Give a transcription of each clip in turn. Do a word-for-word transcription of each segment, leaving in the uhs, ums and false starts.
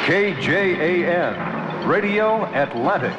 K J A N, Radio Atlantic.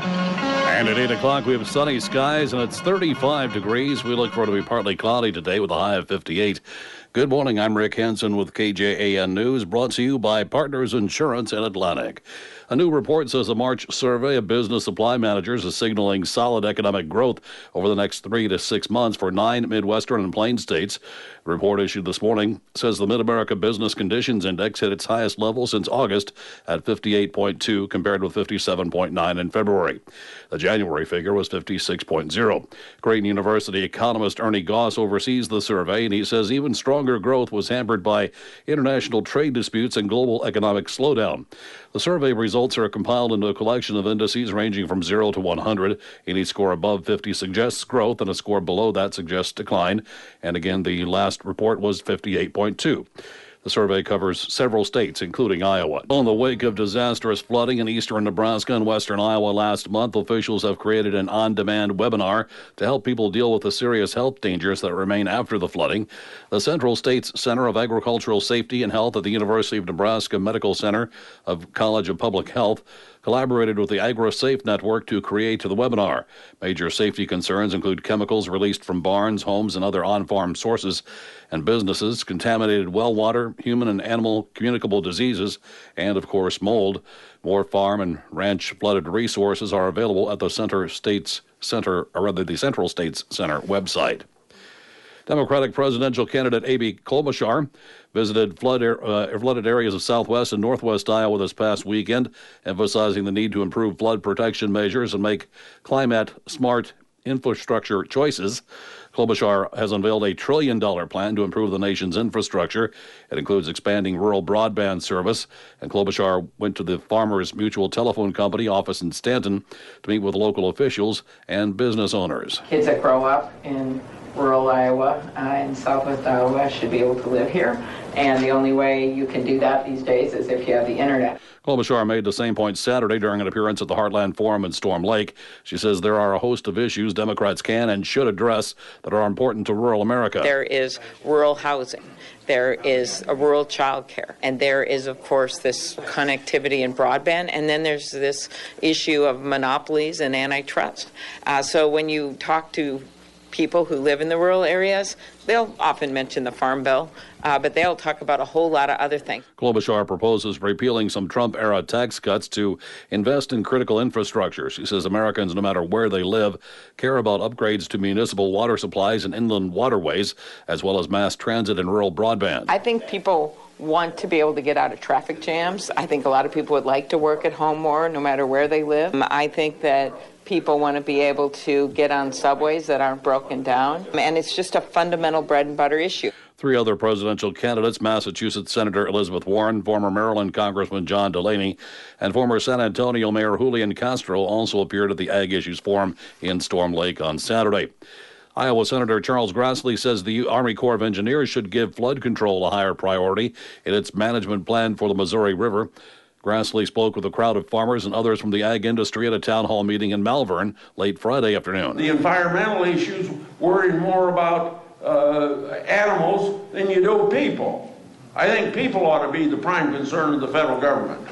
And at eight o'clock, we have sunny skies, and it's thirty-five degrees. We look for it to be partly cloudy today with a high of fifty-eight. Good morning. I'm Rick Hansen with K J A N News, brought to you by Partners Insurance in Atlantic. A new report says a March survey of business supply managers is signaling solid economic growth over the next three to six months for nine Midwestern and Plain states. The report issued this morning says the Mid-America Business Conditions Index hit its highest level since August at fifty-eight point two, compared with fifty-seven point nine in February. The January figure was fifty-six point zero. Creighton University economist Ernie Goss oversees the survey, and he says even stronger growth was hampered by international trade disputes and global economic slowdown. The survey results are compiled into a collection of indices ranging from zero to one hundred. Any score above fifty suggests growth, and a score below that suggests decline. And again, the last report was fifty-eight point two. The survey covers several states, including Iowa. In the wake of disastrous flooding in eastern Nebraska and western Iowa last month, officials have created an on-demand webinar to help people deal with the serious health dangers that remain after the flooding. The Central States Center of Agricultural Safety and Health at the University of Nebraska Medical Center of College of Public Health collaborated with the AgriSafe Network to create the webinar. Major safety concerns include chemicals released from barns, homes, and other on-farm sources and businesses, contaminated well water, human and animal communicable diseases, and, of course, mold. More farm and ranch flooded resources are available at the Center States Center, or rather the Central States Center website. Democratic presidential candidate Amy Klobuchar visited flood, uh, flooded areas of southwest and northwest Iowa this past weekend, emphasizing the need to improve flood protection measures and make climate-smart infrastructure choices. Klobuchar has unveiled a trillion dollar plan to improve the nation's infrastructure. It includes expanding rural broadband service. And Klobuchar went to the Farmers Mutual Telephone Company office in Stanton to meet with local officials and business owners. Kids that grow up in rural Iowa uh, and southwest Iowa should be able to live here. And the only way you can do that these days is if you have the internet. Klobuchar made the same point Saturday during an appearance at the Heartland Forum in Storm Lake. She says there are a host of issues Democrats can and should address that are important to rural America. There is rural housing. There is a rural child care. And there is, of course, this connectivity and broadband. And then there's this issue of monopolies and antitrust. Uh, so when you talk to people who live in the rural areas, they'll often mention the Farm Bill, uh, but they'll talk about a whole lot of other things. Klobuchar proposes repealing some Trump-era tax cuts to invest in critical infrastructure. She says Americans, no matter where they live, care about upgrades to municipal water supplies and inland waterways, as well as mass transit and rural broadband. I think people want to be able to get out of traffic jams. I think a lot of people would like to work at home more, no matter where they live. I think that people want to be able to get on subways that aren't broken down. And it's just a fundamental bread and butter issue. Three other presidential candidates, Massachusetts Senator Elizabeth Warren, former Maryland Congressman John Delaney, and former San Antonio Mayor Julian Castro also appeared at the Ag Issues Forum in Storm Lake on Saturday. Iowa Senator Charles Grassley says the Army Corps of Engineers should give flood control a higher priority in its management plan for the Missouri River. Grassley spoke with a crowd of farmers and others from the ag industry at a town hall meeting in Malvern late Friday afternoon. The environmental issues worry more about uh, animals than you do people. I think people ought to be the prime concern of the federal government.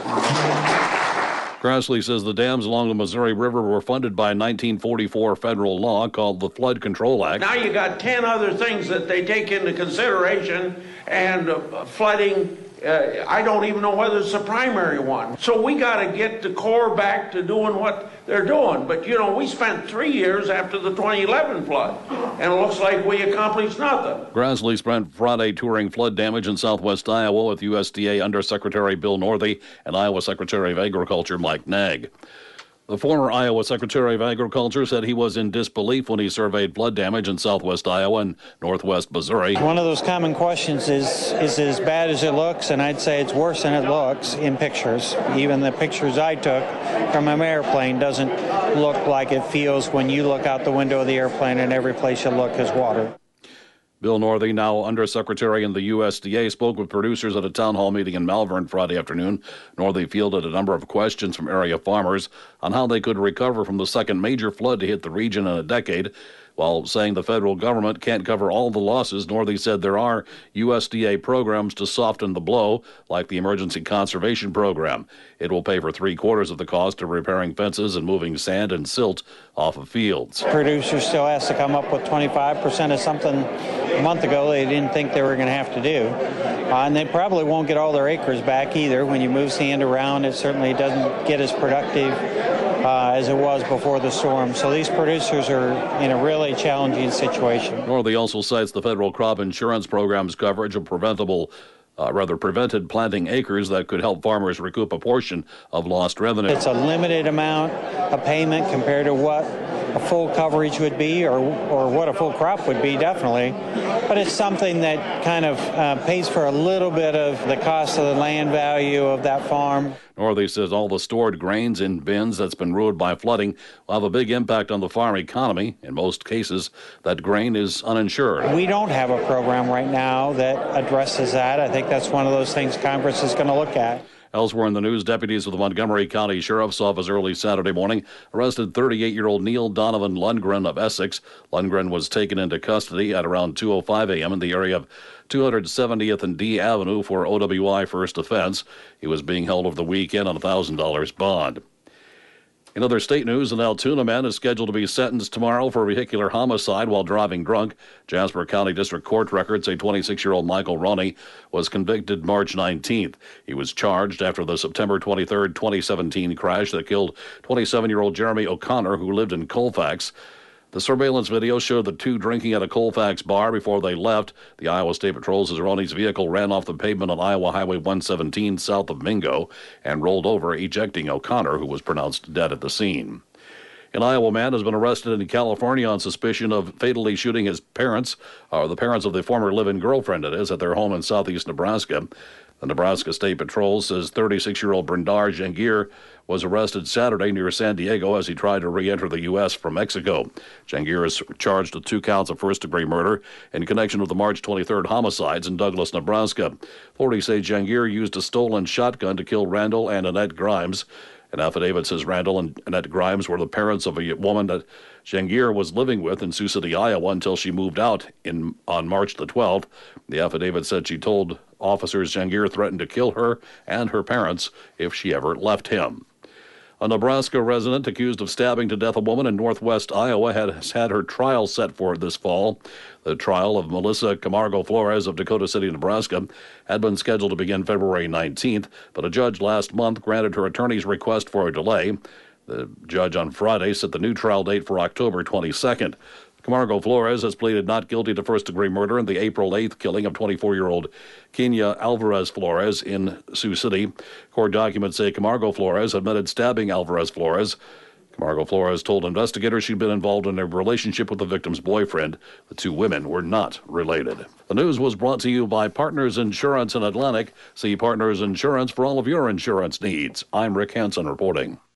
Grassley says the dams along the Missouri River were funded by a nineteen forty-four federal law called the Flood Control Act. Now you got ten other things that they take into consideration, and uh, flooding, uh, I don't even know whether it's a primary one. So we got to get the Corps back to doing what they're doing. But, you know, we spent three years after the twenty eleven flood, and it looks like we accomplished nothing. Grassley spent Friday touring flood damage in southwest Iowa with U S D A Undersecretary Bill Northey and Iowa Secretary of Agriculture Mike Nag. The former Iowa Secretary of Agriculture said he was in disbelief when he surveyed flood damage in southwest Iowa and northwest Missouri. One of those common questions is, is it as bad as it looks? And I'd say it's worse than it looks in pictures. Even the pictures I took from an airplane doesn't look like it feels when you look out the window of the airplane and every place you look is water. Bill Northey, now Undersecretary in the U S D A, spoke with producers at a town hall meeting in Malvern Friday afternoon. Northey fielded a number of questions from area farmers on how they could recover from the second major flood to hit the region in a decade. while saying the federal government can't cover all the losses. Northey said there are U S D A programs to soften the blow, like the Emergency Conservation Program. It will pay for three quarters of the cost of repairing fences and moving sand and silt off of fields. Producers still has to come up with twenty-five percent of something a month ago they didn't think they were going to have to do. Uh, and they probably won't get all their acres back either. When you move sand around, it certainly doesn't get as productive uh, as it was before the storm. So these producers are in a really challenging situation. Northey also cites the federal crop insurance program's coverage of preventable Uh, rather prevented planting acres that could help farmers recoup a portion of lost revenue. It's a limited amount of payment compared to what a full coverage would be, or or what a full crop would be, definitely. But it's something that kind of uh, pays for a little bit of the cost of the land value of that farm. Northey says all the stored grains in bins that's been ruined by flooding will have a big impact on the farm economy. In most cases, that grain is uninsured. We don't have a program right now that addresses that. I think that's one of those things Congress is going to look at. Elsewhere in the news, deputies with the Montgomery County Sheriff's Office early Saturday morning arrested thirty-eight-year-old Neil Donovan Lundgren of Essex. Lundgren was taken into custody at around two oh five a.m. in the area of two hundred seventieth and D Avenue for O W I first offense. He was being held over the weekend on a one thousand dollars bond. In other state news, an Altoona man is scheduled to be sentenced tomorrow for vehicular homicide while driving drunk. Jasper County District Court records say twenty-six-year-old Michael Roney was convicted March nineteenth. He was charged after the September twenty-third, twenty seventeen crash that killed twenty-seven-year-old Jeremy O'Connor, who lived in Colfax. The surveillance video showed the two drinking at a Colfax bar before they left. The Iowa State Patrol says Roney's vehicle ran off the pavement on Iowa Highway one seventeen south of Mingo and rolled over, ejecting O'Connor, who was pronounced dead at the scene. An Iowa man has been arrested in California on suspicion of fatally shooting his parents, or the parents of the former live-in girlfriend, it is, at their home in southeast Nebraska. The Nebraska State Patrol says thirty-six-year-old Brindar Jangir was arrested Saturday near San Diego as he tried to re-enter the U S from Mexico. Jangir is charged with two counts of first-degree murder in connection with the March twenty-third homicides in Douglas, Nebraska. Authorities say Jangir used a stolen shotgun to kill Randall and Annette Grimes. An affidavit says Randall and Annette Grimes were the parents of a woman that Jangir was living with in Sioux City, Iowa, until she moved out in on March the twelfth. The affidavit said she told officers Jangir threatened to kill her and her parents if she ever left him. A Nebraska resident accused of stabbing to death a woman in northwest Iowa has had her trial set for this fall. The trial of Melissa Camargo Flores of Dakota City, Nebraska, had been scheduled to begin February nineteenth, but a judge last month granted her attorney's request for a delay. The judge on Friday set the new trial date for October twenty-second. Camargo Flores has pleaded not guilty to first-degree murder in the April eighth killing of twenty-four-year-old Kenya Alvarez Flores in Sioux City. Court documents say Camargo Flores admitted stabbing Alvarez Flores. Camargo Flores told investigators she'd been involved in a relationship with the victim's boyfriend. The two women were not related. The news was brought to you by Partners Insurance in Atlantic. See Partners Insurance for all of your insurance needs. I'm Rick Hansen reporting.